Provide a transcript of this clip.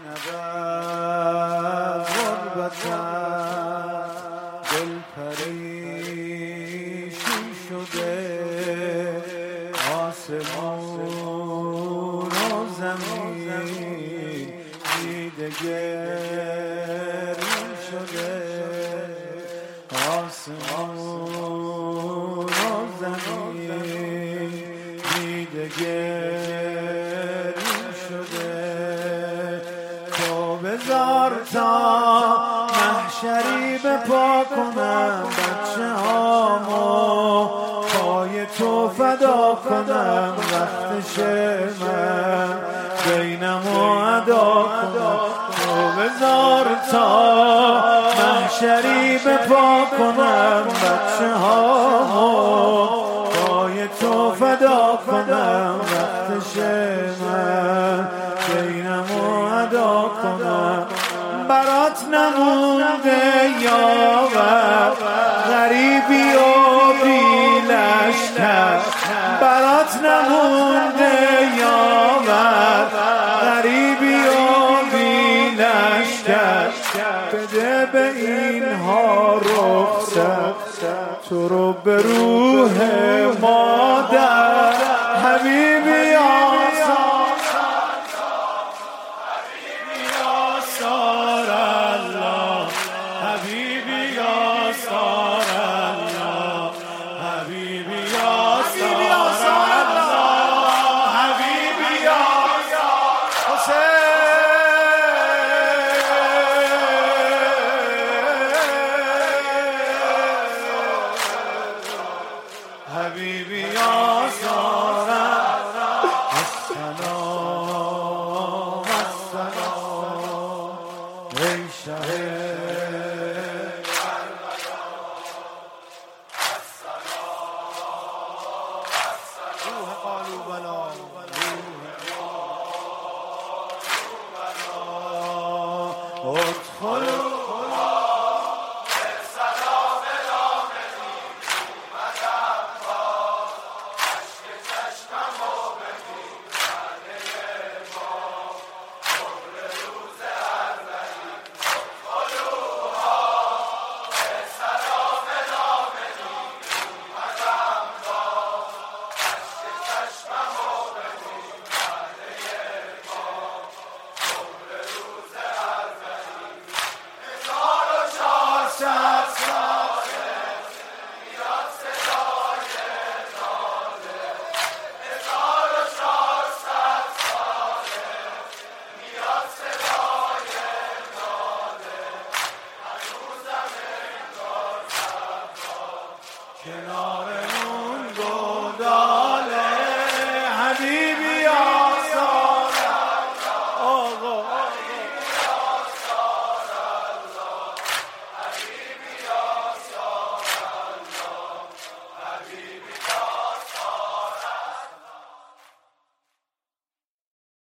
نبرد غربتم دل پریشون شده آسمون و زمین دیده گرون شده آسمون و زمین دیده گرون شده تو بذار تا محشری بپا کنم بچه هامو پای تو فدا کنم وقتش من بینم و ادا کنم تو بذار تا محشری بپا کنم بچه هامو پای تو فدا کنم وقتش من بینم و ادا کنم برات نمونده یاور غریبی و بی لشکر برات نمونده یاور غریبی و بی لشکر بده به اینها رخصت تو رو به روح مادر حبیبی حبیبی یا سارا السلام السلام ای شه روح قلوبنا ادخلوا کنار